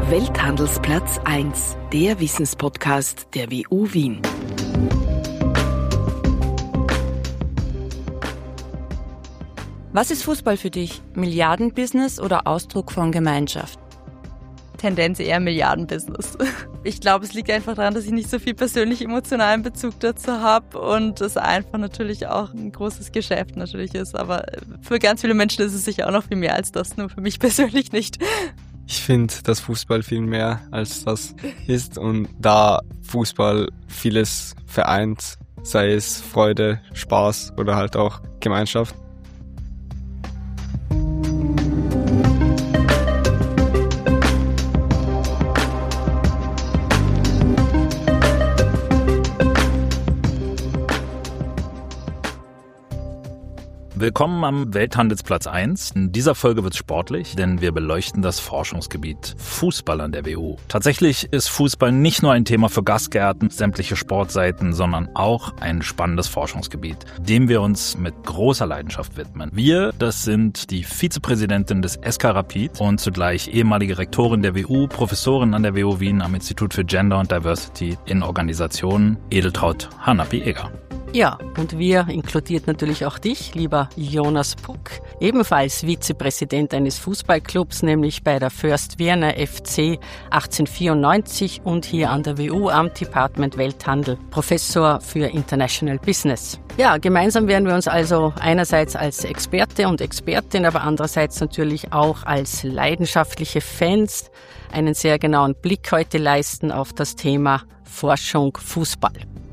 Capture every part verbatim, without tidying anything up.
Welthandelsplatz eins, der Wissenspodcast der W U Wien. Was ist Fußball für dich? Milliardenbusiness oder Ausdruck von Gemeinschaft? Tendenz eher Milliardenbusiness. Ich glaube, es liegt einfach daran, dass ich nicht so viel persönlich emotionalen Bezug dazu habe und es einfach natürlich auch ein großes Geschäft natürlich ist. Aber für ganz viele Menschen ist es sicher auch noch viel mehr als das, nur für mich persönlich nicht. Ich finde, dass Fußball viel mehr als das ist und da Fußball vieles vereint, sei es Freude, Spaß oder halt auch Gemeinschaft. Willkommen am Welthandelsplatz eins. In dieser Folge wird's sportlich, denn wir beleuchten das Forschungsgebiet Fußball an der W U. Tatsächlich ist Fußball nicht nur ein Thema für Gastgärten, sämtliche Sportseiten, sondern auch ein spannendes Forschungsgebiet, dem wir uns mit großer Leidenschaft widmen. Wir, das sind die Vizepräsidentin des S K Rapid und zugleich ehemalige Rektorin der W U, Professorin an der W U Wien am Institut für Gender und Diversity in Organisationen, Edeltraud Hanapi-Eger. Ja, und wir inkludiert natürlich auch dich, lieber Jonas Puck, ebenfalls Vizepräsident eines Fußballclubs, nämlich bei der First Vienna F C achtzehnhundertvierundneunzig und hier an der W U am Department Welthandel, Professor für International Business. Ja, gemeinsam werden wir uns also einerseits als Experte und Expertin, aber andererseits natürlich auch als leidenschaftliche Fans einen sehr genauen Blick heute leisten auf das Thema Forschung Fußball.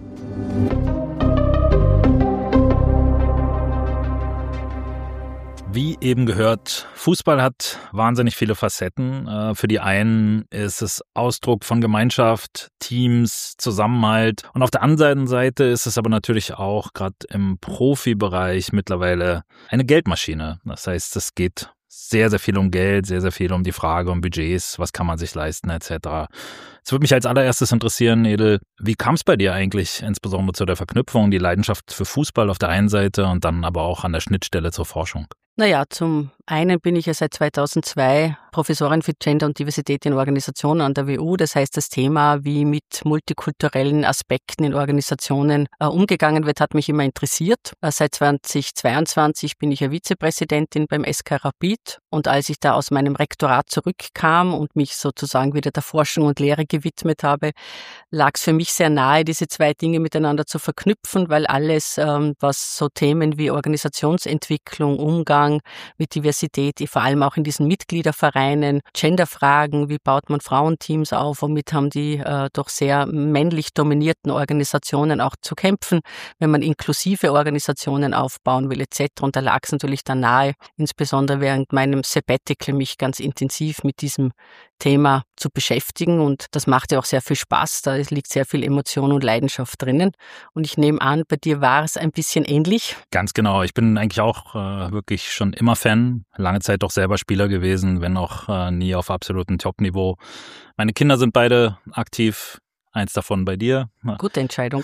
Wie eben gehört, Fußball hat wahnsinnig viele Facetten. Für die einen ist es Ausdruck von Gemeinschaft, Teams, Zusammenhalt. Und auf der anderen Seite ist es aber natürlich auch gerade im Profibereich mittlerweile eine Geldmaschine. Das heißt, es geht sehr, sehr viel um Geld, sehr, sehr viel um die Frage um Budgets, was kann man sich leisten et cetera. Es würde mich als allererstes interessieren, Edel, wie kam es bei dir eigentlich insbesondere zu der Verknüpfung, die Leidenschaft für Fußball auf der einen Seite und dann aber auch an der Schnittstelle zur Forschung? Naja, zum einen bin ich ja seit zweitausendzwei Professorin für Gender und Diversität in Organisationen an der W U. Das heißt, das Thema, wie mit multikulturellen Aspekten in Organisationen äh, umgegangen wird, hat mich immer interessiert. Äh, seit zweitausendzweiundzwanzig bin ich ja Vizepräsidentin beim S K Rapid. Und als ich da aus meinem Rektorat zurückkam und mich sozusagen wieder der Forschung und Lehre gewidmet habe, lag es für mich sehr nahe, diese zwei Dinge miteinander zu verknüpfen, weil alles, ähm, was so Themen wie Organisationsentwicklung, Umgang mit Diversität, vor allem auch in diesen Mitgliedervereinen, Genderfragen, wie baut man Frauenteams auf, womit haben die äh, doch sehr männlich dominierten Organisationen auch zu kämpfen, wenn man inklusive Organisationen aufbauen will et cetera. Und da lag es natürlich dann nahe, insbesondere während meinem Sabbatical mich ganz intensiv mit diesem Thema zu beschäftigen und das macht ja auch sehr viel Spaß, da liegt sehr viel Emotion und Leidenschaft drinnen und ich nehme an, bei dir war es ein bisschen ähnlich. Ganz genau, ich bin eigentlich auch äh, wirklich schon immer Fan, lange Zeit auch selber Spieler gewesen, wenn auch äh, nie auf absolutem Top-Niveau. Meine Kinder sind beide aktiv. Eins davon bei dir. Gute Entscheidung.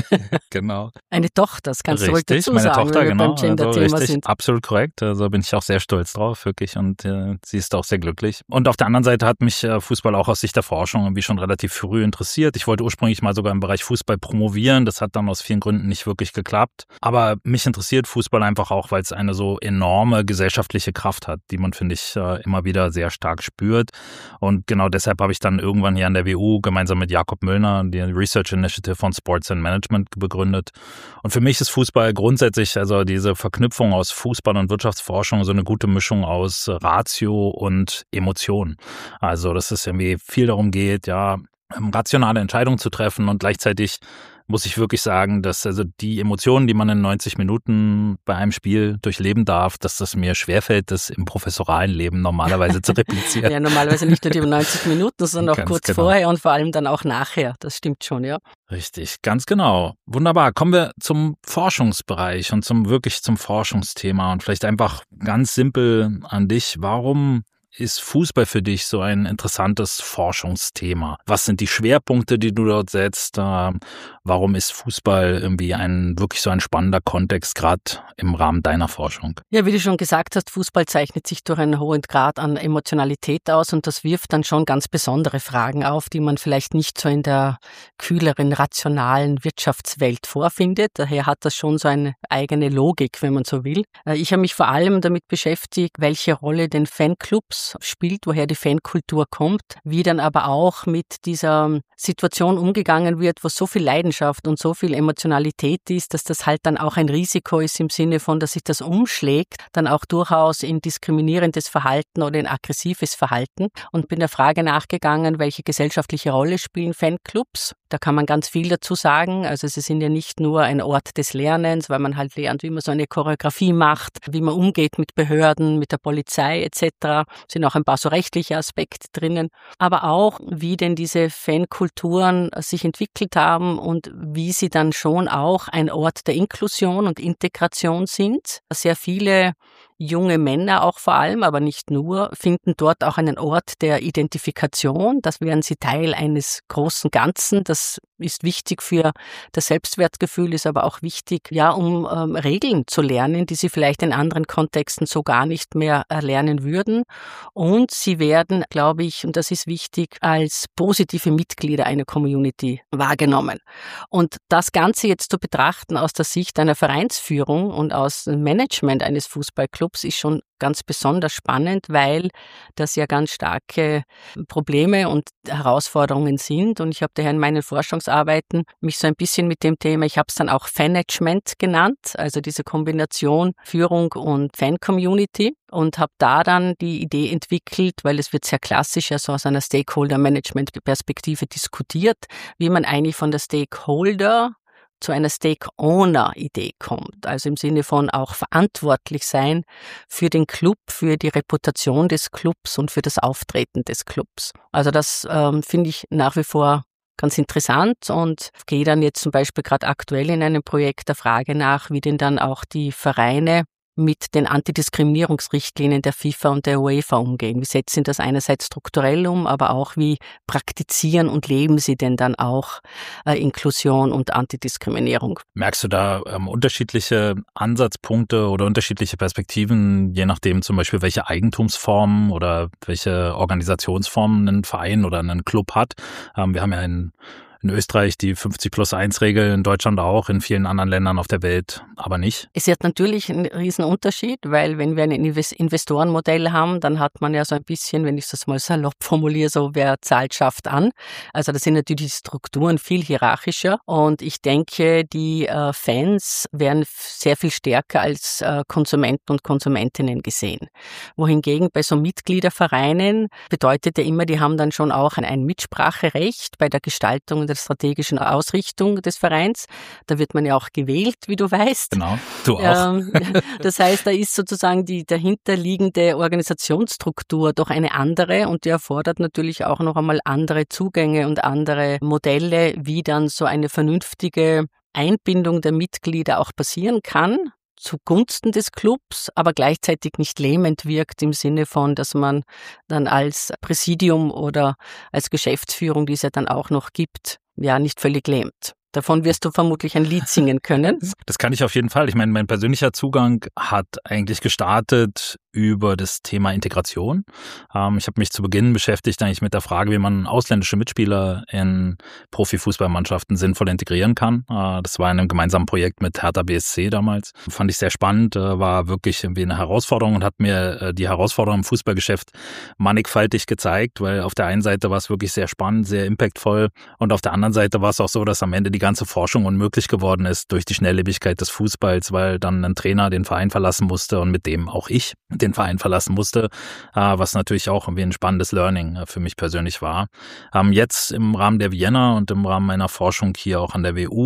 Genau. Eine Tochter, das kannst richtig, du wohl dazu meine sagen, Tochter, wenn wir genau. beim Gender-Thema also richtig, sind. Absolut korrekt. Also bin ich auch sehr stolz drauf, wirklich. Und äh, sie ist auch sehr glücklich. Und auf der anderen Seite hat mich äh, Fußball auch aus Sicht der Forschung irgendwie schon relativ früh interessiert. Ich wollte ursprünglich mal sogar im Bereich Fußball promovieren. Das hat dann aus vielen Gründen nicht wirklich geklappt. Aber mich interessiert Fußball einfach auch, weil es eine so enorme gesellschaftliche Kraft hat, die man, finde ich, äh, immer wieder sehr stark spürt. Und genau deshalb habe ich dann irgendwann hier an der W U gemeinsam mit Jakob Müllner die Research Initiative on Sports and Management begründet. Und für mich ist Fußball grundsätzlich, also diese Verknüpfung aus Fußball und Wirtschaftsforschung, so eine gute Mischung aus Ratio und Emotion. Also, dass es irgendwie viel darum geht, ja, rationale Entscheidungen zu treffen und gleichzeitig muss ich wirklich sagen, dass also die Emotionen, die man in neunzig Minuten bei einem Spiel durchleben darf, dass das mir schwerfällt, das im professoralen Leben normalerweise zu replizieren. Ja, normalerweise nicht nur die neunzig Minuten, sondern auch Ganz kurz genau. vorher und vor allem dann auch nachher. Das stimmt schon, ja. Richtig, ganz genau. Wunderbar. Kommen wir zum Forschungsbereich und zum wirklich zum Forschungsthema und vielleicht einfach ganz simpel an dich. Warum ist Fußball für dich so ein interessantes Forschungsthema? Was sind die Schwerpunkte, die du dort setzt? Warum ist Fußball irgendwie ein wirklich so ein spannender Kontext, gerade im Rahmen deiner Forschung? Ja, wie du schon gesagt hast, Fußball zeichnet sich durch einen hohen Grad an Emotionalität aus und das wirft dann schon ganz besondere Fragen auf, die man vielleicht nicht so in der kühleren, rationalen Wirtschaftswelt vorfindet. Daher hat das schon so eine eigene Logik, wenn man so will. Ich habe mich vor allem damit beschäftigt, welche Rolle den Fanclubs spielt, woher die Fankultur kommt, wie dann aber auch mit dieser Situation umgegangen wird, wo so viel Leidenschaft und so viel Emotionalität ist, dass das halt dann auch ein Risiko ist im Sinne von, dass sich das umschlägt, dann auch durchaus in diskriminierendes Verhalten oder in aggressives Verhalten und bin der Frage nachgegangen, welche gesellschaftliche Rolle spielen Fanclubs. Da kann man ganz viel dazu sagen. Also sie sind ja nicht nur ein Ort des Lernens, weil man halt lernt, wie man so eine Choreografie macht, wie man umgeht mit Behörden, mit der Polizei et cetera. Es sind auch ein paar so rechtliche Aspekte drinnen. Aber auch, wie denn diese Fankulturen sich entwickelt haben und wie sie dann schon auch ein Ort der Inklusion und Integration sind. Sehr viele junge Männer auch vor allem, aber nicht nur, finden dort auch einen Ort der Identifikation. Das wären sie Teil eines großen Ganzen. Das ist wichtig für das Selbstwertgefühl, ist aber auch wichtig, ja, um ähm, Regeln zu lernen, die sie vielleicht in anderen Kontexten so gar nicht mehr erlernen würden. Und sie werden, glaube ich, und das ist wichtig, als positive Mitglieder einer Community wahrgenommen. Und das Ganze jetzt zu betrachten aus der Sicht einer Vereinsführung und aus dem Management eines Fußballclubs ist schon ganz besonders spannend, weil das ja ganz starke Probleme und Herausforderungen sind. Und ich habe daher in meinen Forschungsarbeiten mich so ein bisschen mit dem Thema, ich habe es dann auch Fanagement genannt, also diese Kombination Führung und Fan-Community und habe da dann die Idee entwickelt, weil es wird sehr klassisch also aus einer Stakeholder-Management-Perspektive diskutiert, wie man eigentlich von der Stakeholder zu einer Stake-Owner-Idee kommt. Also im Sinne von auch verantwortlich sein für den Club, für die Reputation des Clubs und für das Auftreten des Clubs. Also das ähm, finde ich nach wie vor ganz interessant und gehe dann jetzt zum Beispiel gerade aktuell in einem Projekt der Frage nach, wie denn dann auch die Vereine mit den Antidiskriminierungsrichtlinien der FIFA und der UEFA umgehen. Wie setzen sie das einerseits strukturell um, aber auch wie praktizieren und leben sie denn dann auch äh, Inklusion und Antidiskriminierung? Merkst du da ähm, unterschiedliche Ansatzpunkte oder unterschiedliche Perspektiven, je nachdem zum Beispiel, welche Eigentumsformen oder welche Organisationsformen ein Verein oder ein Club hat? Ähm, wir haben ja einen in Österreich die fünfzig plus eins Regel, in Deutschland auch, in vielen anderen Ländern auf der Welt aber nicht. Es hat natürlich einen riesen Unterschied, weil wenn wir ein Investorenmodell haben, dann hat man ja so ein bisschen, wenn ich das mal salopp formuliere, so wer zahlt, schafft an. Also da sind natürlich die Strukturen viel hierarchischer und ich denke, die äh, Fans werden sehr viel stärker als äh, Konsumenten und Konsumentinnen gesehen. Wohingegen bei so Mitgliedervereinen bedeutet ja immer, die haben dann schon auch ein, ein Mitspracherecht bei der Gestaltung und der strategischen Ausrichtung des Vereins. Da wird man ja auch gewählt, wie du weißt. Genau, du auch. Ähm, das heißt, da ist sozusagen die dahinterliegende Organisationsstruktur doch eine andere und die erfordert natürlich auch noch einmal andere Zugänge und andere Modelle, wie dann so eine vernünftige Einbindung der Mitglieder auch passieren kann. Zugunsten des Clubs, aber gleichzeitig nicht lähmend wirkt im Sinne von, dass man dann als Präsidium oder als Geschäftsführung, die es ja dann auch noch gibt, ja nicht völlig lähmt. Davon wirst du vermutlich ein Lied singen können. Das kann ich auf jeden Fall. Ich meine, mein persönlicher Zugang hat eigentlich gestartet über das Thema Integration. Ähm, ich habe mich zu Beginn beschäftigt eigentlich mit der Frage, wie man ausländische Mitspieler in Profifußballmannschaften sinnvoll integrieren kann. Äh, das war in einem gemeinsamen Projekt mit Hertha B S C damals. Fand ich sehr spannend, äh, war wirklich irgendwie eine Herausforderung und hat mir äh, die Herausforderung im Fußballgeschäft mannigfaltig gezeigt, weil auf der einen Seite war es wirklich sehr spannend, sehr impactvoll und auf der anderen Seite war es auch so, dass am Ende die ganze Forschung unmöglich geworden ist durch die Schnelllebigkeit des Fußballs, weil dann ein Trainer den Verein verlassen musste und mit dem auch ich den Verein verlassen musste, was natürlich auch irgendwie ein spannendes Learning für mich persönlich war. Jetzt im Rahmen der Vienna und im Rahmen meiner Forschung hier auch an der W U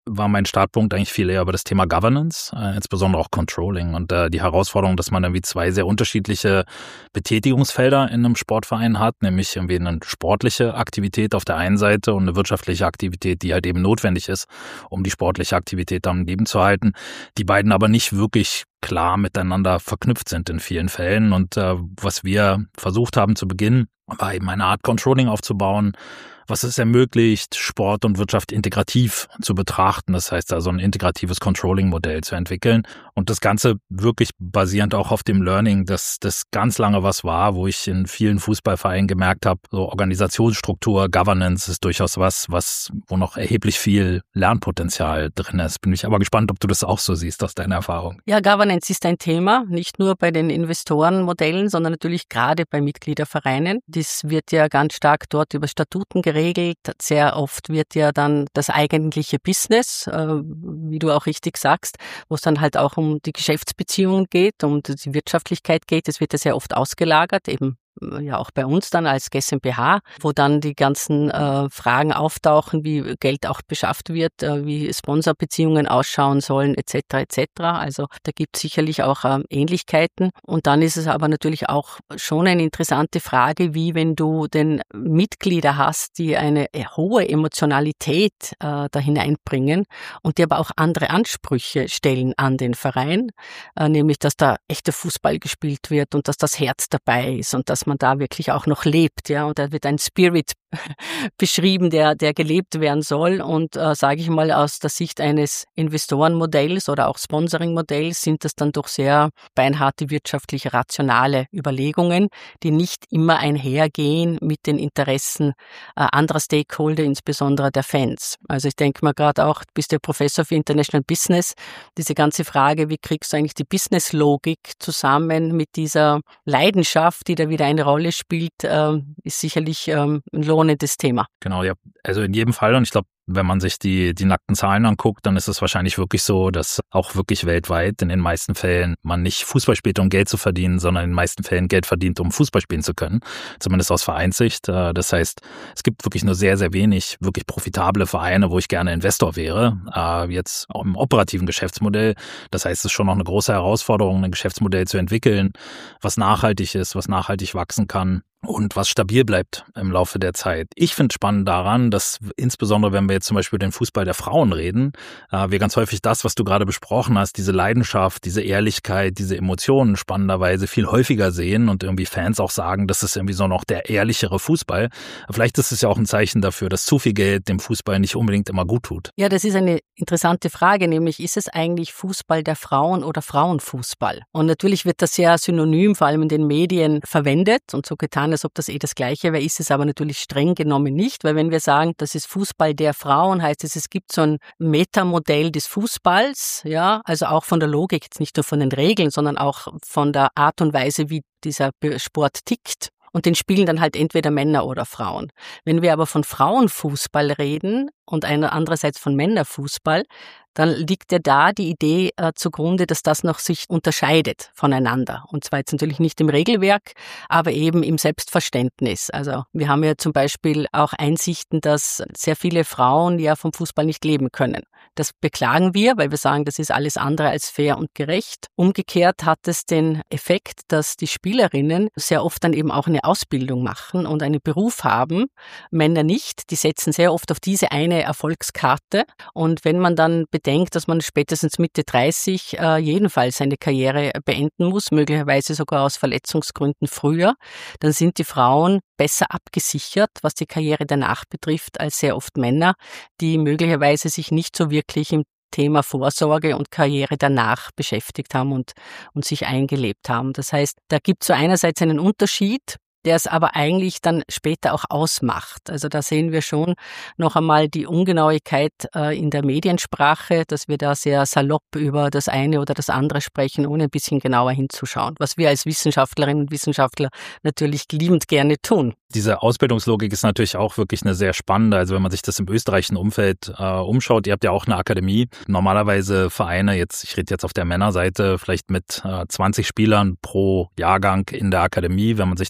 war mein Startpunkt eigentlich viel eher über das Thema Governance, äh, insbesondere auch Controlling und äh, die Herausforderung, dass man irgendwie zwei sehr unterschiedliche Betätigungsfelder in einem Sportverein hat, nämlich irgendwie eine sportliche Aktivität auf der einen Seite und eine wirtschaftliche Aktivität, die halt eben notwendig ist, um die sportliche Aktivität am Leben zu halten, die beiden aber nicht wirklich klar miteinander verknüpft sind in vielen Fällen. Und äh, was wir versucht haben zu Beginn, war eben eine Art Controlling aufzubauen, was es ermöglicht, Sport und Wirtschaft integrativ zu betrachten. Das heißt also ein integratives Controlling-Modell zu entwickeln. Und das Ganze wirklich basierend auch auf dem Learning, dass das ganz lange was war, wo ich in vielen Fußballvereinen gemerkt habe, so Organisationsstruktur, Governance ist durchaus was, was wo noch erheblich viel Lernpotenzial drin ist. Bin ich aber gespannt, ob du das auch so siehst aus deiner Erfahrung. Ja, Governance ist ein Thema, nicht nur bei den Investorenmodellen, sondern natürlich gerade bei Mitgliedervereinen. Das wird ja ganz stark dort über Statuten geregelt. Geregelt. Sehr oft wird ja dann das eigentliche Business, äh, wie du auch richtig sagst, wo es dann halt auch um die Geschäftsbeziehungen geht, um die Wirtschaftlichkeit geht. Das wird ja sehr oft ausgelagert, eben ja auch bei uns dann als GmbH, wo dann die ganzen äh, Fragen auftauchen, wie Geld auch beschafft wird, äh, wie Sponsorbeziehungen ausschauen sollen, et cetera et cetera. Also da gibt es sicherlich auch äh, Ähnlichkeiten. Und dann ist es aber natürlich auch schon eine interessante Frage, wie wenn du denn Mitglieder hast, die eine hohe Emotionalität äh, da hineinbringen und die aber auch andere Ansprüche stellen an den Verein, äh, nämlich dass da echter Fußball gespielt wird und dass das Herz dabei ist und dass man da wirklich auch noch lebt, ja, und da wird ein Spirit beschrieben, der der gelebt werden soll und äh, sage ich mal aus der Sicht eines Investorenmodells oder auch Sponsoringmodells sind das dann doch sehr beinharte wirtschaftliche rationale Überlegungen, die nicht immer einhergehen mit den Interessen äh, anderer Stakeholder, insbesondere der Fans. Also ich denke mal gerade auch, du bist ja Professor für International Business, diese ganze Frage, wie kriegst du eigentlich die Businesslogik zusammen mit dieser Leidenschaft, die da wieder eine Rolle spielt, äh, ist sicherlich ähm, ein lohnendes Thema. Genau, ja. Also in jedem Fall und ich glaube, wenn man sich die, die nackten Zahlen anguckt, dann ist es wahrscheinlich wirklich so, dass auch wirklich weltweit in den meisten Fällen man nicht Fußball spielt, um Geld zu verdienen, sondern in den meisten Fällen Geld verdient, um Fußball spielen zu können. Zumindest aus Vereinssicht. Das heißt, es gibt wirklich nur sehr, sehr wenig wirklich profitable Vereine, wo ich gerne Investor wäre. Jetzt auch im operativen Geschäftsmodell. Das heißt, es ist schon noch eine große Herausforderung, ein Geschäftsmodell zu entwickeln, was nachhaltig ist, was nachhaltig wachsen kann. Und was stabil bleibt im Laufe der Zeit. Ich finde spannend daran, dass insbesondere, wenn wir jetzt zum Beispiel über den Fußball der Frauen reden, äh, wir ganz häufig das, was du gerade besprochen hast, diese Leidenschaft, diese Ehrlichkeit, diese Emotionen spannenderweise viel häufiger sehen und irgendwie Fans auch sagen, das ist irgendwie so noch der ehrlichere Fußball. Vielleicht ist es ja auch ein Zeichen dafür, dass zu viel Geld dem Fußball nicht unbedingt immer gut tut. Ja, das ist eine interessante Frage, nämlich ist es eigentlich Fußball der Frauen oder Frauenfußball? Und natürlich wird das sehr synonym, vor allem in den Medien, verwendet und so getan, als ob das eh das Gleiche wäre, ist es aber natürlich streng genommen nicht, weil wenn wir sagen, das ist Fußball der Frauen, heißt es, es gibt so ein Metamodell des Fußballs, ja, also auch von der Logik, jetzt nicht nur von den Regeln, sondern auch von der Art und Weise, wie dieser Sport tickt. Und den spielen dann halt entweder Männer oder Frauen. Wenn wir aber von Frauenfußball reden und andererseits von Männerfußball, dann liegt ja da die Idee äh, zugrunde, dass das noch sich unterscheidet voneinander. Und zwar jetzt natürlich nicht im Regelwerk, aber eben im Selbstverständnis. Also wir haben ja zum Beispiel auch Einsichten, dass sehr viele Frauen ja vom Fußball nicht leben können. Das beklagen wir, weil wir sagen, das ist alles andere als fair und gerecht. Umgekehrt hat es den Effekt, dass die Spielerinnen sehr oft dann eben auch eine Ausbildung machen und einen Beruf haben. Männer nicht. Die setzen sehr oft auf diese eine Erfolgskarte. Und wenn man dann bedenkt, dass man spätestens Mitte dreißig äh, jedenfalls seine Karriere beenden muss, möglicherweise sogar aus Verletzungsgründen früher, dann sind die Frauen besser abgesichert, was die Karriere danach betrifft, als sehr oft Männer, die möglicherweise sich nicht so wirklich im Thema Vorsorge und Karriere danach beschäftigt haben und, und sich eingelebt haben. Das heißt, da gibt es so einerseits einen Unterschied, der es aber eigentlich dann später auch ausmacht. Also da sehen wir schon noch einmal die Ungenauigkeit äh, in der Mediensprache, dass wir da sehr salopp über das eine oder das andere sprechen, ohne ein bisschen genauer hinzuschauen, was wir als Wissenschaftlerinnen und Wissenschaftler natürlich liebend gerne tun. Diese Ausbildungslogik ist natürlich auch wirklich eine sehr spannende. Also wenn man sich das im österreichischen Umfeld äh, umschaut, ihr habt ja auch eine Akademie. Normalerweise Vereine, jetzt ich rede jetzt auf der Männerseite, vielleicht mit äh, zwanzig Spielern pro Jahrgang in der Akademie. Wenn man sich das überlegt,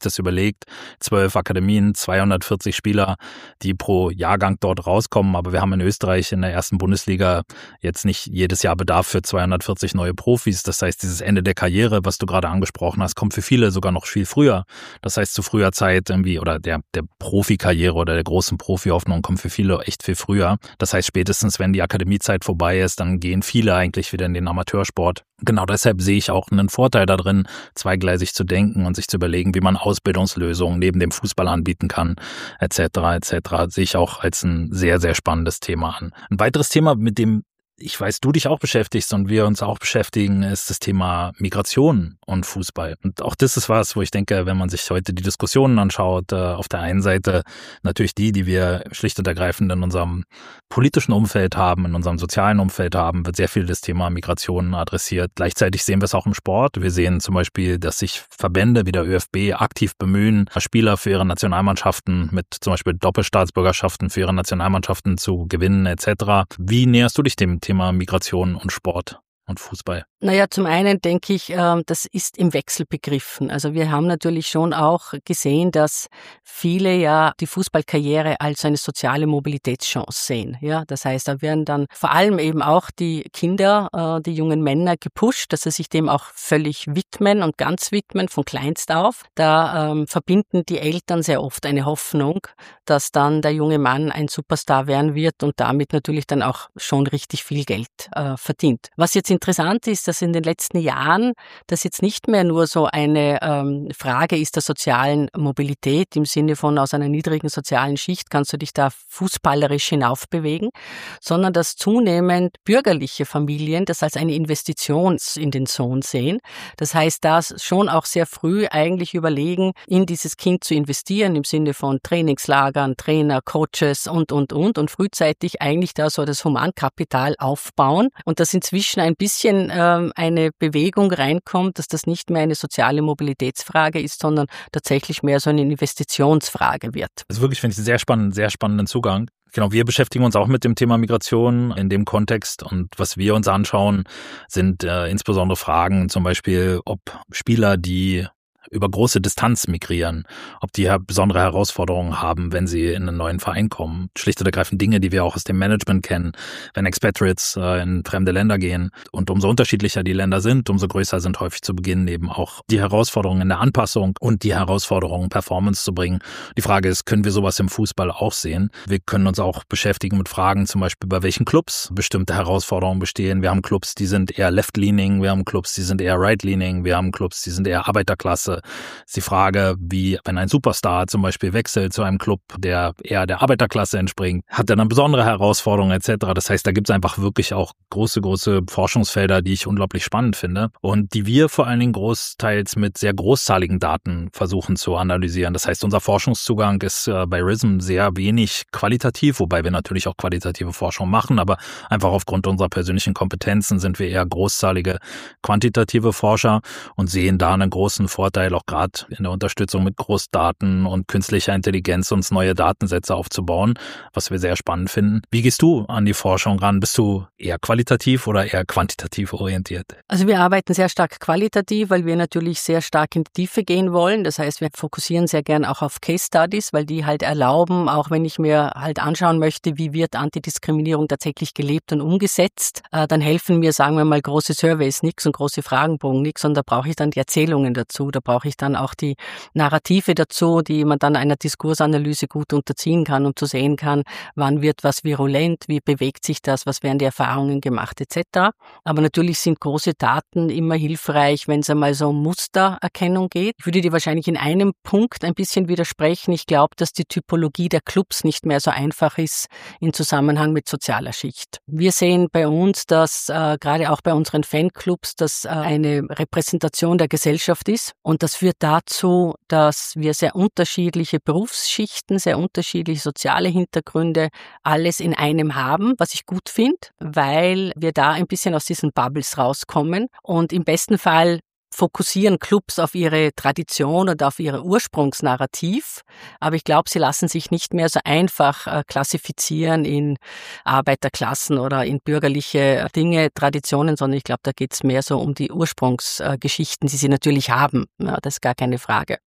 überlegt, zwölf Akademien, zweihundertvierzig Spieler, die pro Jahrgang dort rauskommen. Aber wir haben in Österreich in der ersten Bundesliga jetzt nicht jedes Jahr Bedarf für zweihundertvierzig neue Profis. Das heißt, dieses Ende der Karriere, was du gerade angesprochen hast, kommt für viele sogar noch viel früher. Das heißt, zu früher Zeit irgendwie oder der, der Profikarriere oder der großen Profi-Hoffnung kommt für viele echt viel früher. Das heißt, spätestens wenn die Akademiezeit vorbei ist, dann gehen viele eigentlich wieder in den Amateursport. Genau deshalb sehe ich auch einen Vorteil darin, zweigleisig zu denken und sich zu überlegen, wie man Ausbildungslösungen neben dem Fußball anbieten kann, et cetera et cetera. Sehe ich auch als ein sehr, sehr spannendes Thema an. Ein weiteres Thema, mit dem ich weiß, du dich auch beschäftigst und wir uns auch beschäftigen, ist das Thema Migration und Fußball. Und auch das ist was, wo ich denke, wenn man sich heute die Diskussionen anschaut, auf der einen Seite natürlich die, die wir schlicht und ergreifend in unserem politischen Umfeld haben, in unserem sozialen Umfeld haben, wird sehr viel das Thema Migration adressiert. Gleichzeitig sehen wir es auch im Sport. Wir sehen zum Beispiel, dass sich Verbände wie der Ö F B aktiv bemühen, Spieler für ihre Nationalmannschaften mit zum Beispiel Doppelstaatsbürgerschaften für ihre Nationalmannschaften zu gewinnen et cetera. Wie näherst du dich dem Thema Migration und Sport und Fußball? Naja, zum einen denke ich, das ist im Wechsel begriffen. Also wir haben natürlich schon auch gesehen, dass viele ja die Fußballkarriere als eine soziale Mobilitätschance sehen. Ja, das heißt, da werden dann vor allem eben auch die Kinder, die jungen Männer gepusht, dass sie sich dem auch völlig widmen und ganz widmen, von kleinst auf. Da ähm, verbinden die Eltern sehr oft eine Hoffnung, dass dann der junge Mann ein Superstar werden wird und damit natürlich dann auch schon richtig viel Geld äh, verdient. Was jetzt interessant ist, dass in den letzten Jahren das jetzt nicht mehr nur so eine ähm, Frage ist der sozialen Mobilität im Sinne von aus einer niedrigen sozialen Schicht kannst du dich da fußballerisch hinaufbewegen, sondern dass zunehmend bürgerliche Familien das als eine Investition in den Sohn sehen. Das heißt, da schon auch sehr früh eigentlich überlegen, in dieses Kind zu investieren im Sinne von Trainingslagern, Trainer, Coaches und, und, und und frühzeitig eigentlich da so das Humankapital aufbauen und das inzwischen ein bisschen ähm, eine Bewegung reinkommt, dass das nicht mehr eine soziale Mobilitätsfrage ist, sondern tatsächlich mehr so eine Investitionsfrage wird. Das ist wirklich, finde ich, einen sehr spannenden, sehr spannenden Zugang. Genau, wir beschäftigen uns auch mit dem Thema Migration in dem Kontext und was wir uns anschauen, sind äh, insbesondere Fragen, zum Beispiel, ob Spieler, die über große Distanz migrieren, ob die ja besondere Herausforderungen haben, wenn sie in einen neuen Verein kommen. Schlicht und ergreifend Dinge, die wir auch aus dem Management kennen, wenn Expatriates äh, in fremde Länder gehen. Und umso unterschiedlicher die Länder sind, umso größer sind häufig zu Beginn eben auch die Herausforderungen in der Anpassung und die Herausforderungen, Performance zu bringen. Die Frage ist, können wir sowas im Fußball auch sehen? Wir können uns auch beschäftigen mit Fragen, zum Beispiel bei welchen Clubs bestimmte Herausforderungen bestehen. Wir haben Clubs, die sind eher left-leaning, wir haben Clubs, die sind eher right-leaning, wir haben Clubs, die sind eher Arbeiterklasse. Ist die Frage, wie, wenn ein Superstar zum Beispiel wechselt zu einem Club, der eher der Arbeiterklasse entspringt, hat er dann besondere Herausforderungen et cetera. Das heißt, da gibt es einfach wirklich auch große, große Forschungsfelder, die ich unglaublich spannend finde und die wir vor allen Dingen großteils mit sehr großzahligen Daten versuchen zu analysieren. Das heißt, unser Forschungszugang ist äh, bei R I S M sehr wenig qualitativ, wobei wir natürlich auch qualitative Forschung machen, aber einfach aufgrund unserer persönlichen Kompetenzen sind wir eher großzahlige quantitative Forscher und sehen da einen großen Vorteil, auch gerade in der Unterstützung mit Großdaten und künstlicher Intelligenz uns neue Datensätze aufzubauen, was wir sehr spannend finden. Wie gehst du an die Forschung ran? Bist du eher qualitativ oder eher quantitativ orientiert? Also wir arbeiten sehr stark qualitativ, weil wir natürlich sehr stark in die Tiefe gehen wollen. Das heißt, wir fokussieren sehr gern auch auf Case Studies, weil die halt erlauben, auch wenn ich mir halt anschauen möchte, wie wird Antidiskriminierung tatsächlich gelebt und umgesetzt, äh, dann helfen mir, sagen wir mal, große Surveys nix und große Fragenbogen nix und da brauche ich dann die Erzählungen dazu, da brauche ich dann auch die Narrative dazu, die man dann einer Diskursanalyse gut unterziehen kann und zu sehen kann, wann wird was virulent, wie bewegt sich das, was werden die Erfahrungen gemacht et cetera. Aber natürlich sind große Daten immer hilfreich, wenn es einmal so um Mustererkennung geht. Ich würde dir wahrscheinlich in einem Punkt ein bisschen widersprechen. Ich glaube, dass die Typologie der Clubs nicht mehr so einfach ist im Zusammenhang mit sozialer Schicht. Wir sehen bei uns, dass äh, gerade auch bei unseren Fanclubs, dass äh, eine Repräsentation der Gesellschaft ist und das führt dazu, dass wir sehr unterschiedliche Berufsschichten, sehr unterschiedliche soziale Hintergründe, alles in einem haben, was ich gut finde, weil wir da ein bisschen aus diesen Bubbles rauskommen und im besten Fall fokussieren Clubs auf ihre Tradition und auf ihre Ursprungsnarrativ, aber ich glaube, sie lassen sich nicht mehr so einfach äh, klassifizieren in Arbeiterklassen oder in bürgerliche Dinge, Traditionen, sondern ich glaube, da geht es mehr so um die Ursprungsgeschichten, äh, die sie natürlich haben. Ja, das ist gar keine Frage.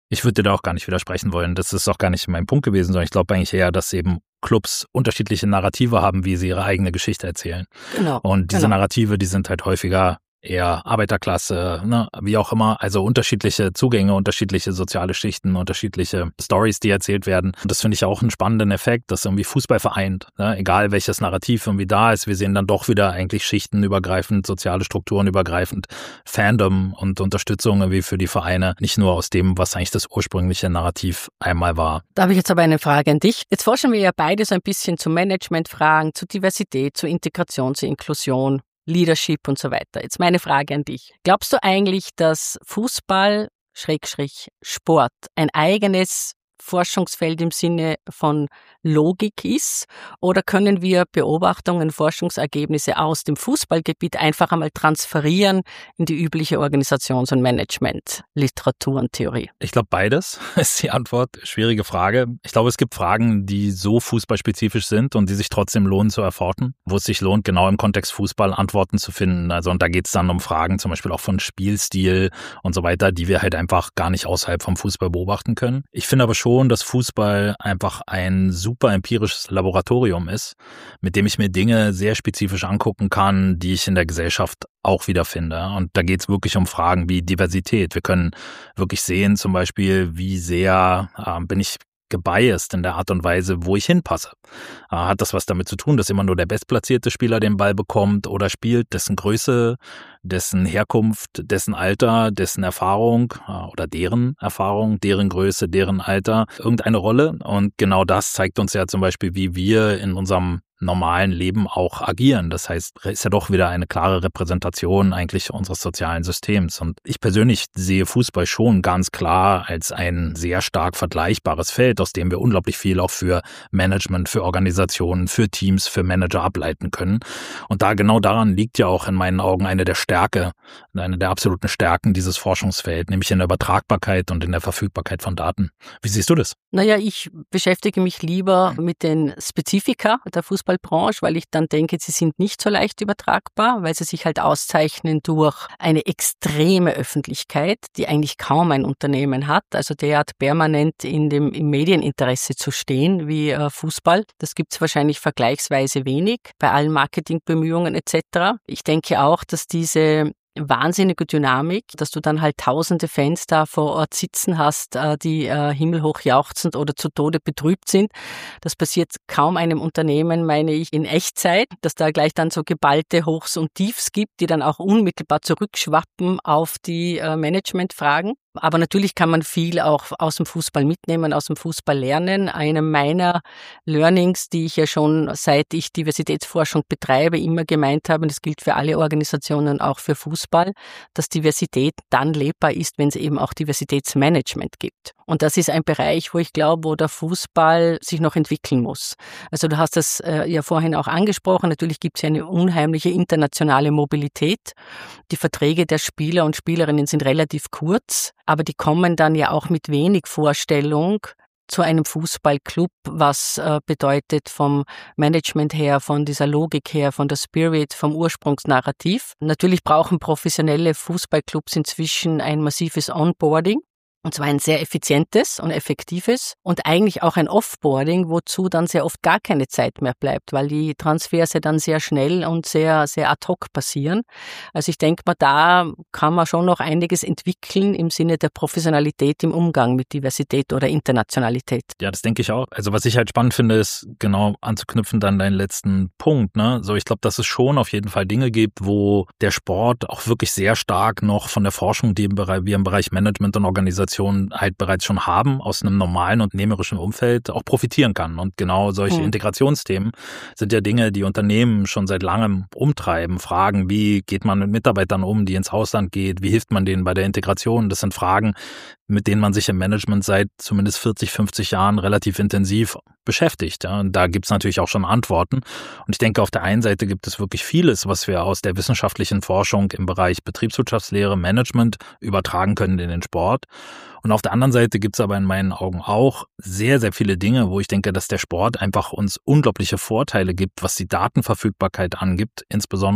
Ich würde dir da auch gar nicht widersprechen wollen. Das ist auch gar nicht mein Punkt gewesen, sondern ich glaube eigentlich eher, dass eben Clubs unterschiedliche Narrative haben, wie sie ihre eigene Geschichte erzählen. Genau. Und diese genau. Narrative, die sind halt häufiger eher Arbeiterklasse, ne, wie auch immer, also unterschiedliche Zugänge, unterschiedliche soziale Schichten, unterschiedliche Stories, die erzählt werden. Und das finde ich auch einen spannenden Effekt, dass irgendwie Fußball vereint, ne, egal welches Narrativ irgendwie da ist, wir sehen dann doch wieder eigentlich schichtenübergreifend, soziale Strukturen übergreifend, Fandom und Unterstützung irgendwie für die Vereine, nicht nur aus dem, was eigentlich das ursprüngliche Narrativ einmal war. Da habe ich jetzt aber eine Frage an dich. Jetzt forschen wir ja beide so ein bisschen zu Managementfragen, zu Diversität, zu Integration, zu Inklusion, Leadership und so weiter. Jetzt meine Frage an dich. Glaubst du eigentlich, dass Fußball, Schrägstrich, Sport ein eigenes Forschungsfeld im Sinne von Logik ist? Oder können wir Beobachtungen, Forschungsergebnisse aus dem Fußballgebiet einfach einmal transferieren in die übliche Organisations- und Management-Literatur und Theorie? Ich glaube, beides ist die Antwort. Schwierige Frage. Ich glaube, es gibt Fragen, die so fußballspezifisch sind und die sich trotzdem lohnen zu erforschen, wo es sich lohnt, genau im Kontext Fußball Antworten zu finden. Also und da geht es dann um Fragen zum Beispiel auch von Spielstil und so weiter, die wir halt einfach gar nicht außerhalb vom Fußball beobachten können. Ich finde aber schon, dass Fußball einfach ein super empirisches Laboratorium ist, mit dem ich mir Dinge sehr spezifisch angucken kann, die ich in der Gesellschaft auch wiederfinde. Und da geht es wirklich um Fragen wie Diversität. Wir können wirklich sehen, zum Beispiel, wie sehr äh, bin ich gebiased in der Art und Weise, wo ich hinpasse. Äh, hat das was damit zu tun, dass immer nur der bestplatzierte Spieler den Ball bekommt oder spielt, dessen Größe, dessen Herkunft, dessen Alter, dessen Erfahrung äh, oder deren Erfahrung, deren Größe, deren Alter irgendeine Rolle? Und genau das zeigt uns ja zum Beispiel, wie wir in unserem normalen Leben auch agieren. Das heißt, ist ja doch wieder eine klare Repräsentation eigentlich unseres sozialen Systems. Und ich persönlich sehe Fußball schon ganz klar als ein sehr stark vergleichbares Feld, aus dem wir unglaublich viel auch für Management, für Organisationen, für Teams, für Manager ableiten können. Und da genau daran liegt ja auch in meinen Augen eine der Stärke, eine der absoluten Stärken dieses Forschungsfelds, nämlich in der Übertragbarkeit und in der Verfügbarkeit von Daten. Wie siehst du das? Naja, ich beschäftige mich lieber mit den Spezifika der Fußball Branche, weil ich dann denke, sie sind nicht so leicht übertragbar, weil sie sich halt auszeichnen durch eine extreme Öffentlichkeit, die eigentlich kaum ein Unternehmen hat, also derart permanent in dem, im Medieninteresse zu stehen wie äh, Fußball. Das gibt es wahrscheinlich vergleichsweise wenig bei allen Marketingbemühungen et cetera. Ich denke auch, dass diese wahnsinnige Dynamik, dass du dann halt tausende Fans da vor Ort sitzen hast, die äh, himmelhoch jauchzend oder zu Tode betrübt sind. Das passiert kaum einem Unternehmen, meine ich, in Echtzeit, dass da gleich dann so geballte Hochs und Tiefs gibt, die dann auch unmittelbar zurückschwappen auf die äh, Managementfragen. Aber natürlich kann man viel auch aus dem Fußball mitnehmen, aus dem Fußball lernen. Eine meiner Learnings, die ich ja schon seit ich Diversitätsforschung betreibe, immer gemeint habe, und das gilt für alle Organisationen, auch für Fußball, dass Diversität dann lebbar ist, wenn es eben auch Diversitätsmanagement gibt. Und das ist ein Bereich, wo ich glaube, wo der Fußball sich noch entwickeln muss. Also du hast das äh, ja vorhin auch angesprochen, natürlich gibt es ja eine unheimliche internationale Mobilität. Die Verträge der Spieler und Spielerinnen sind relativ kurz, aber die kommen dann ja auch mit wenig Vorstellung zu einem Fußballclub, was äh, bedeutet vom Management her, von dieser Logik her, von der Spirit, vom Ursprungsnarrativ. Natürlich brauchen professionelle Fußballclubs inzwischen ein massives Onboarding. Und zwar ein sehr effizientes und effektives und eigentlich auch ein Offboarding, wozu dann sehr oft gar keine Zeit mehr bleibt, weil die Transfers ja dann sehr schnell und sehr, sehr ad hoc passieren. Also ich denke mal, da kann man schon noch einiges entwickeln im Sinne der Professionalität im Umgang mit Diversität oder Internationalität. Ja, das denke ich auch. Also was ich halt spannend finde, ist genau anzuknüpfen an deinen letzten Punkt. Ne? So, ich glaube, dass es schon auf jeden Fall Dinge gibt, wo der Sport auch wirklich sehr stark noch von der Forschung, die wir im Bereich Management und Organisation halt bereits schon haben, aus einem normalen und unternehmerischen Umfeld auch profitieren kann. Und genau solche hm. Integrationsthemen sind ja Dinge, die Unternehmen schon seit langem umtreiben. Fragen, wie geht man mit Mitarbeitern um, die ins Ausland geht, wie hilft man denen bei der Integration? Das sind Fragen, mit denen man sich im Management seit zumindest vierzig, fünfzig Jahren relativ intensiv beschäftigt. Ja, und da gibt es natürlich auch schon Antworten. Und ich denke, auf der einen Seite gibt es wirklich vieles, was wir aus der wissenschaftlichen Forschung im Bereich Betriebswirtschaftslehre, Management übertragen können in den Sport. Und auf der anderen Seite gibt es aber in meinen Augen auch sehr, sehr viele Dinge, wo ich denke, dass der Sport einfach uns unglaubliche Vorteile gibt, was die Datenverfügbarkeit angibt, insbesondere.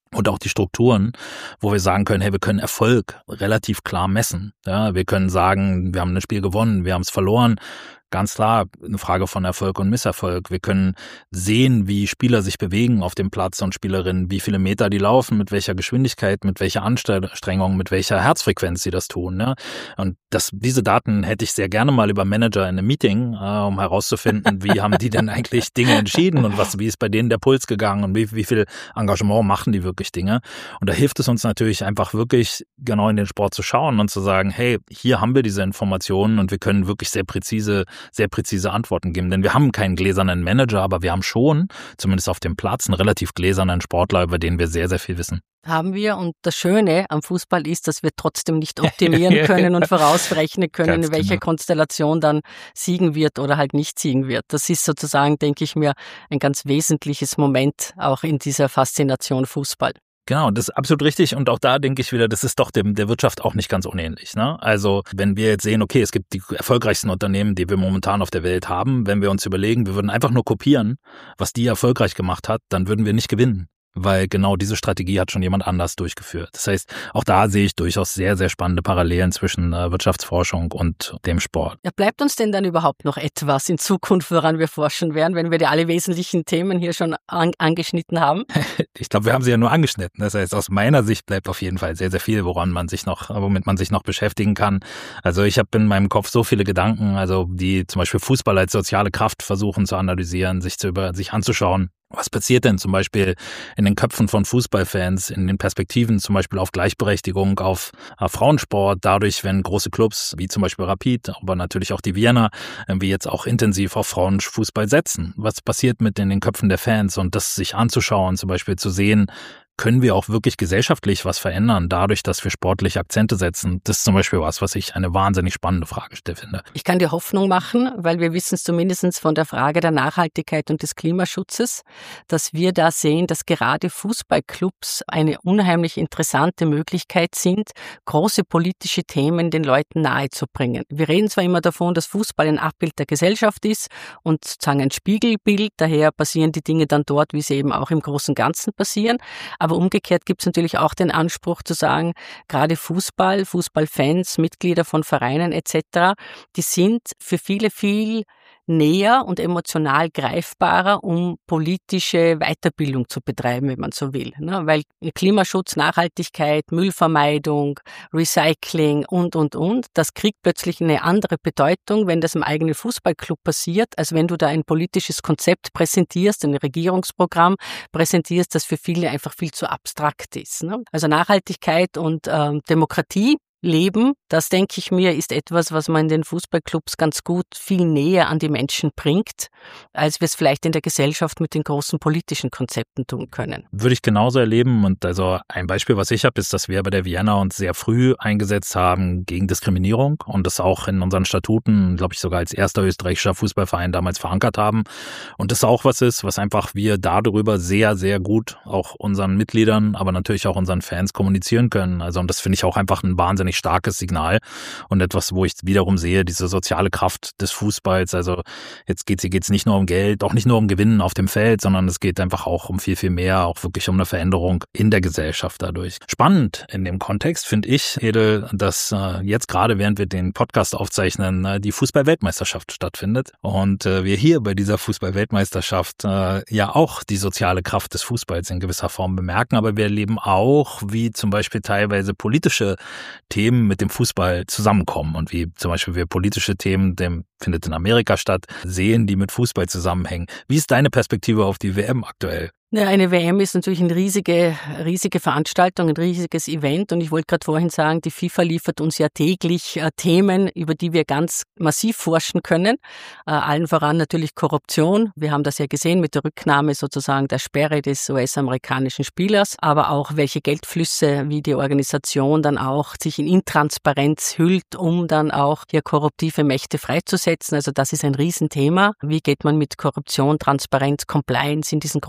und auch die Strukturen, wo wir sagen können, hey, wir können Erfolg relativ klar messen. Ja, wir können sagen, wir haben ein Spiel gewonnen, wir haben es verloren. Ganz klar, eine Frage von Erfolg und Misserfolg. Wir können sehen, wie Spieler sich bewegen auf dem Platz und Spielerinnen, wie viele Meter die laufen, mit welcher Geschwindigkeit, mit welcher Anstrengung, mit welcher Herzfrequenz sie das tun. Ne? Und das, diese Daten hätte ich sehr gerne mal über Manager in einem Meeting, äh, um herauszufinden, wie haben die denn eigentlich Dinge entschieden und was, wie ist bei denen der Puls gegangen und wie, wie viel Engagement machen die wirklich Dinge. Und da hilft es uns natürlich einfach wirklich genau in den Sport zu schauen und zu sagen, hey, hier haben wir diese Informationen und wir können wirklich sehr präzise sehr präzise Antworten geben. Denn wir haben keinen gläsernen Manager, aber wir haben schon, zumindest auf dem Platz, einen relativ gläsernen Sportler, über den wir sehr, sehr viel wissen. Haben wir. Und das Schöne am Fußball ist, dass wir trotzdem nicht optimieren können und vorausrechnen können, in welcher genau. Konstellation dann siegen wird oder halt nicht siegen wird. Das ist sozusagen, denke ich mir, ein ganz wesentliches Moment auch in dieser Faszination Fußball. Genau, das ist absolut richtig. Und auch da denke ich wieder, das ist doch dem, der Wirtschaft auch nicht ganz unähnlich. Ne? Also wenn wir jetzt sehen, okay, es gibt die erfolgreichsten Unternehmen, die wir momentan auf der Welt haben, wenn wir uns überlegen, wir würden einfach nur kopieren, was die erfolgreich gemacht hat, dann würden wir nicht gewinnen. Weil genau diese Strategie hat schon jemand anders durchgeführt. Das heißt, auch da sehe ich durchaus sehr, sehr spannende Parallelen zwischen äh, Wirtschaftsforschung und dem Sport. Ja, bleibt uns denn dann überhaupt noch etwas in Zukunft, woran wir forschen werden, wenn wir die alle wesentlichen Themen hier schon an, angeschnitten haben? Ich glaube, wir haben sie ja nur angeschnitten. Das heißt, aus meiner Sicht bleibt auf jeden Fall sehr, sehr viel, woran man sich noch, womit man sich noch beschäftigen kann. Also ich habe in meinem Kopf so viele Gedanken, also die zum Beispiel Fußball als soziale Kraft versuchen zu analysieren, sich zu über, sich anzuschauen. Was passiert denn zum Beispiel in den Köpfen von Fußballfans, in den Perspektiven zum Beispiel auf Gleichberechtigung, auf Frauensport, dadurch, wenn große Clubs wie zum Beispiel Rapid, aber natürlich auch die Wiener, wie jetzt auch intensiv auf Frauenfußball setzen? Was passiert mit in den Köpfen der Fans und das sich anzuschauen, zum Beispiel zu sehen, können wir auch wirklich gesellschaftlich was verändern, dadurch, dass wir sportliche Akzente setzen? Das ist zum Beispiel was, was ich eine wahnsinnig spannende Frage finde. Ich kann dir Hoffnung machen, weil wir wissen es zumindest von der Frage der Nachhaltigkeit und des Klimaschutzes, dass wir da sehen, dass gerade Fußballclubs eine unheimlich interessante Möglichkeit sind, große politische Themen den Leuten nahezubringen. Wir reden zwar immer davon, dass Fußball ein Abbild der Gesellschaft ist und sozusagen ein Spiegelbild, daher passieren die Dinge dann dort, wie sie eben auch im Großen und Ganzen passieren, aber Aber umgekehrt gibt es natürlich auch den Anspruch zu sagen, gerade Fußball, Fußballfans, Mitglieder von Vereinen et cetera, die sind für viele viel näher und emotional greifbarer, um politische Weiterbildung zu betreiben, wenn man so will. Weil Klimaschutz, Nachhaltigkeit, Müllvermeidung, Recycling und, und, und, das kriegt plötzlich eine andere Bedeutung, wenn das im eigenen Fußballclub passiert, als wenn du da ein politisches Konzept präsentierst, ein Regierungsprogramm präsentierst, das für viele einfach viel zu abstrakt ist. Also Nachhaltigkeit und ähm, Demokratie leben, das denke ich mir, ist etwas, was man in den Fußballclubs ganz gut viel näher an die Menschen bringt, als wir es vielleicht in der Gesellschaft mit den großen politischen Konzepten tun können. Würde ich genauso erleben. Und also ein Beispiel, was ich habe, ist, dass wir bei der Vienna uns sehr früh eingesetzt haben gegen Diskriminierung und das auch in unseren Statuten, glaube ich, sogar als erster österreichischer Fußballverein damals verankert haben. Und das auch was ist, was einfach wir darüber sehr, sehr gut auch unseren Mitgliedern, aber natürlich auch unseren Fans kommunizieren können. Also und das finde ich auch einfach ein wahnsinnig starkes Signal und etwas, wo ich wiederum sehe, diese soziale Kraft des Fußballs. Also jetzt geht es geht's nicht nur um Geld, auch nicht nur um Gewinnen auf dem Feld, sondern es geht einfach auch um viel, viel mehr, auch wirklich um eine Veränderung in der Gesellschaft dadurch. Spannend in dem Kontext finde ich, Edel, dass äh, jetzt gerade, während wir den Podcast aufzeichnen, äh, die Fußball-Weltmeisterschaft stattfindet und äh, wir hier bei dieser Fußball-Weltmeisterschaft äh, ja auch die soziale Kraft des Fußballs in gewisser Form bemerken, aber wir erleben auch, wie zum Beispiel teilweise politische Themen mit dem Fußball zusammenkommen und wie zum Beispiel wir politische Themen, dem findet in Amerika statt, sehen, die mit Fußball zusammenhängen. Wie ist deine Perspektive auf die W M aktuell? Ja, eine W M ist natürlich eine riesige, riesige Veranstaltung, ein riesiges Event und ich wollte gerade vorhin sagen, die FIFA liefert uns ja täglich äh, Themen, über die wir ganz massiv forschen können. Äh, allen voran natürlich Korruption. Wir haben das ja gesehen mit der Rücknahme sozusagen der Sperre des U S-amerikanischen Spielers, aber auch welche Geldflüsse, wie die Organisation dann auch sich in Intransparenz hüllt, um dann auch hier korruptive Mächte freizusetzen. Also das ist ein Riesenthema. Wie geht man mit Korruption, Transparenz, Compliance in diesen großen Organisationen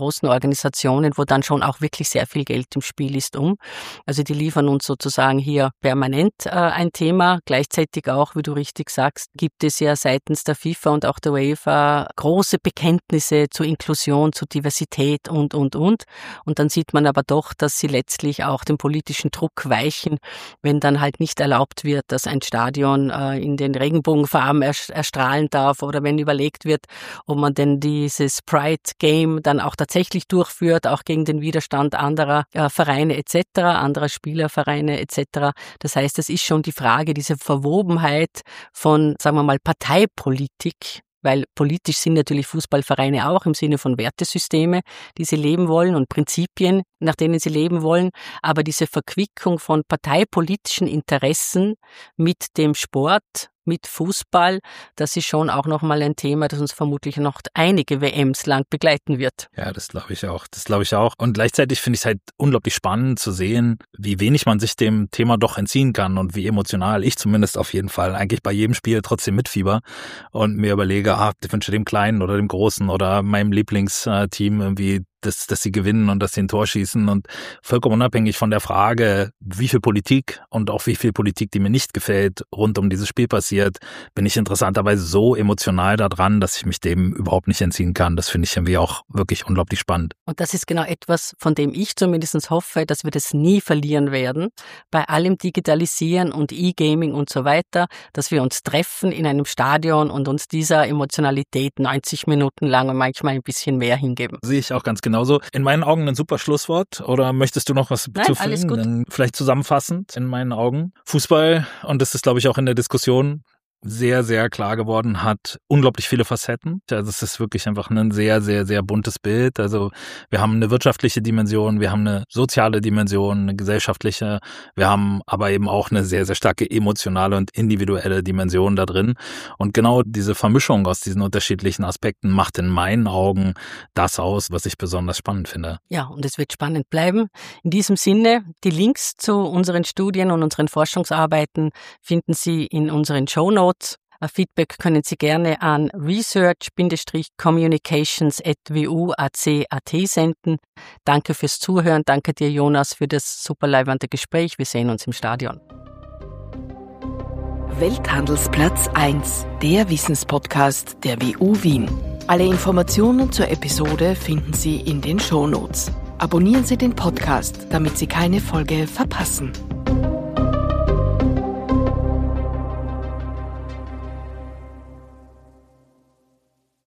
Organisationen, wo dann schon auch wirklich sehr viel Geld im Spiel ist, um. Also die liefern uns sozusagen hier permanent äh, ein Thema. Gleichzeitig auch, wie du richtig sagst, gibt es ja seitens der FIFA und auch der UEFA große Bekenntnisse zur Inklusion, zur Diversität und, und, und. Und dann sieht man aber doch, dass sie letztlich auch dem politischen Druck weichen, wenn dann halt nicht erlaubt wird, dass ein Stadion äh, in den Regenbogenfarben erstrahlen darf oder wenn überlegt wird, ob man denn dieses Pride-Game dann auch tatsächlich durchführt, auch gegen den Widerstand anderer äh, Vereine et cetera, anderer Spielervereine et cetera. Das heißt, es ist schon die Frage, diese Verwobenheit von, sagen wir mal, Parteipolitik, weil politisch sind natürlich Fußballvereine auch im Sinne von Wertesysteme, die sie leben wollen und Prinzipien, nach denen sie leben wollen. Aber diese Verquickung von parteipolitischen Interessen mit dem Sport, mit Fußball, das ist schon auch nochmal ein Thema, das uns vermutlich noch einige W Ms lang begleiten wird. Ja, das glaube ich auch. Das glaube ich auch. Und gleichzeitig finde ich es halt unglaublich spannend zu sehen, wie wenig man sich dem Thema doch entziehen kann und wie emotional ich zumindest auf jeden Fall eigentlich bei jedem Spiel trotzdem mitfieber und mir überlege, ah, ich wünsche dem Kleinen oder dem Großen oder meinem Lieblingsteam irgendwie, dass, dass sie gewinnen und dass sie ein Tor schießen und vollkommen unabhängig von der Frage, wie viel Politik und auch wie viel Politik, die mir nicht gefällt, rund um dieses Spiel passiert, bin ich interessanterweise so emotional daran, dass ich mich dem überhaupt nicht entziehen kann. Das finde ich irgendwie auch wirklich unglaublich spannend. Und das ist genau etwas, von dem ich zumindest hoffe, dass wir das nie verlieren werden. Bei allem Digitalisieren und E-Gaming und so weiter, dass wir uns treffen in einem Stadion und uns dieser Emotionalität neunzig Minuten lang und manchmal ein bisschen mehr hingeben. Sehe ich auch ganz genau. Genauso. In meinen Augen ein super Schlusswort. Oder möchtest du noch was Nein, zufügen? alles gut. Dann vielleicht zusammenfassend in meinen Augen. Fußball, und das ist, glaube ich, auch in der Diskussion sehr, sehr klar geworden, hat unglaublich viele Facetten. Also es ist wirklich einfach ein sehr, sehr, sehr buntes Bild. Also wir haben eine wirtschaftliche Dimension, wir haben eine soziale Dimension, eine gesellschaftliche, wir haben aber eben auch eine sehr, sehr starke emotionale und individuelle Dimension da drin. Und genau diese Vermischung aus diesen unterschiedlichen Aspekten macht in meinen Augen das aus, was ich besonders spannend finde. Ja, und es wird spannend bleiben. In diesem Sinne, die Links zu unseren Studien und unseren Forschungsarbeiten finden Sie in unseren Shownotes. Feedback können Sie gerne an research-communications at w u a c punkt a t senden. Danke fürs Zuhören. Danke dir, Jonas, für das super leibende Gespräch. Wir sehen uns im Stadion. Welthandelsplatz eins, der Wissenspodcast der W U Wien. Alle Informationen zur Episode finden Sie in den Shownotes. Abonnieren Sie den Podcast, damit Sie keine Folge verpassen.